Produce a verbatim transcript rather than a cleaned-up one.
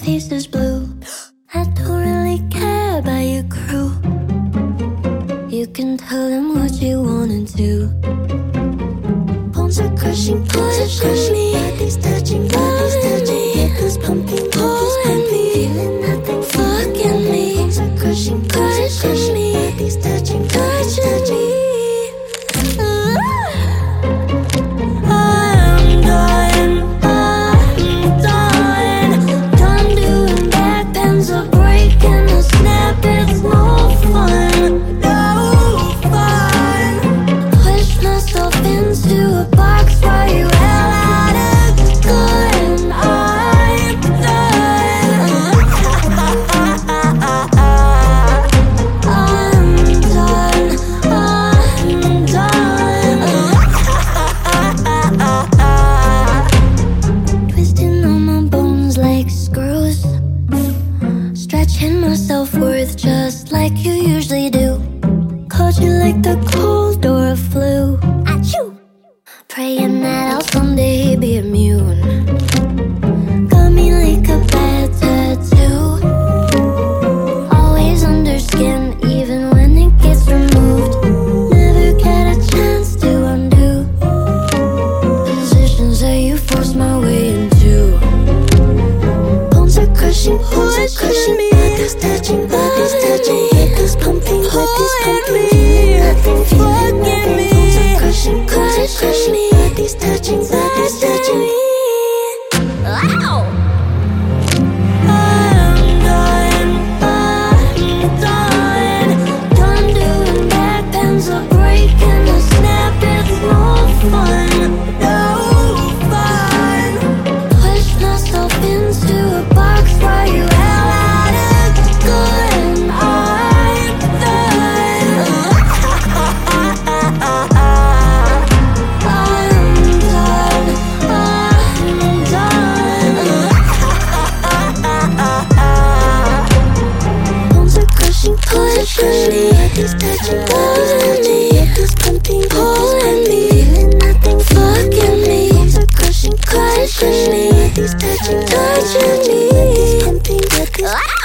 face is blue. I don't really care about your crew. You can tell them what you wanna do. Bones are crushing, bones are crushing. Bodies touching, bodies touching. Hips pumping, bodies pumping. Feeling nothing, fucking me. Bones are crushing, bones are crushing. Bodies touching, bodies touching. Stretching my self-worth just like you usually do. Caught you like the cold or a flu. Achoo! Praying that I'll someday be immune. Got me like a bad tattoo. Always under skin even when it gets removed. Never get a chance to undo positions that you forced my way into. Bones are crushing, bones are crushing. Bodies touching, bodies touching. Hips pumping, bodies pumping. Feeling nothing, feeling nothing. Bones are crushing, bones are crushing. Bodies touching, bodies touching. Ow! I'm done, I'm done. Done doing back bends are breaking. A snap, it's no fun, no fun. Push myself into a box while you hell out of good. I'm done. I'm done. I'm done. Bones are crushing, bones are crushing. Bodies touching, bodies touching. Hips pumping, pulling me. Feeling nothing, fucking me. Bones are crushing, crushing. Bodies touching, touching me. Hips pumping, bodies.